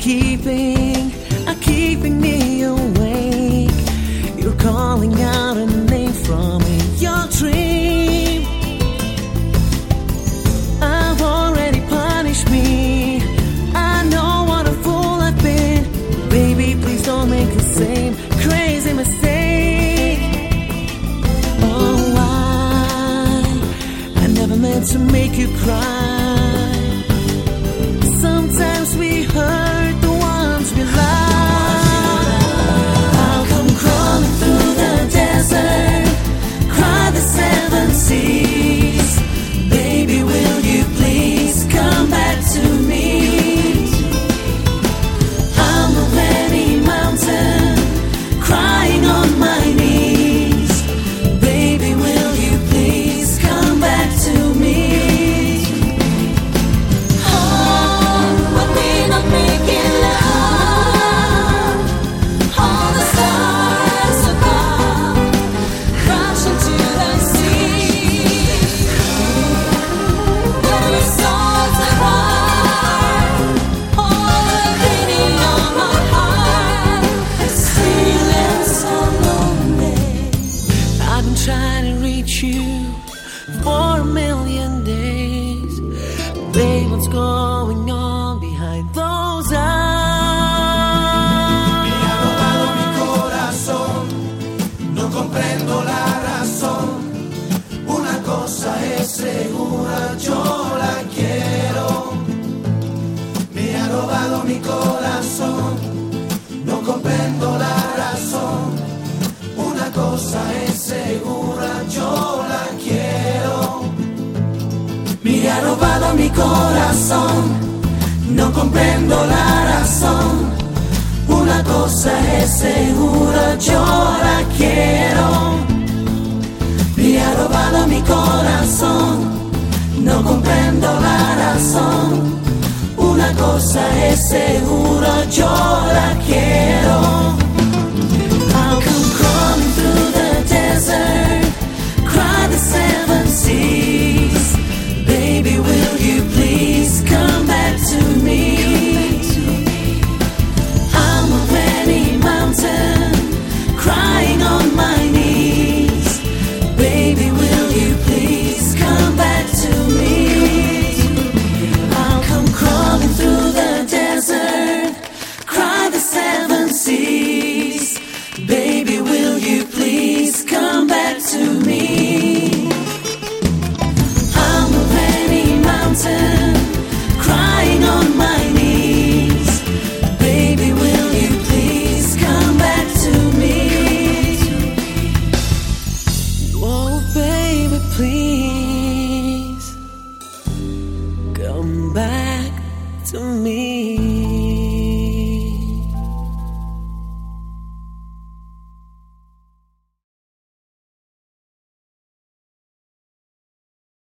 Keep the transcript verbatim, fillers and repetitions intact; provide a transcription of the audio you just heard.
keeping, are keeping me awake. You're calling out a name from your dream. I've already punished me. I know what a fool I've been. Baby, please don't make the same crazy mistake. Oh, I, I never meant to make you cry. Sometimes we hurt the ones we love. I'll come crawling through the desert, cry the seven seas. Baby, will you please come back to me? I'm a very mountain, crying on my knees. Baby, will you please come back to me? Oh, when we're not making love, all the stars above crash into the sea. When we start to cry, all the beating on my heart is feeling so lonely. I've been trying to reach you for a million days. Babe, what's going on behind those eyes? Me ha robado mi corazón, no comprendo la razón. Una cosa es segura, yo la quiero. Me ha robado mi corazón, no comprendo la razón. Una cosa es segura, yo la quiero. Me ha robado mi corazón, no comprendo la razón. Una cosa es segura, yo la quiero. Me ha robado mi corazón, no comprendo la razón. Una cosa es segura, yo la quiero. I'll come crawling through the desert, cry the seven seas. Baby, will you please come back to me? I'm a very mountain, crying on my knees. Baby, will you please come back to me? I'll come crawling through the desert, cry the seven seas. Baby, will you please come back to me? I'm a very mountain, crying on my knees. Baby, will you please come back to me? Oh, baby, please come back to me.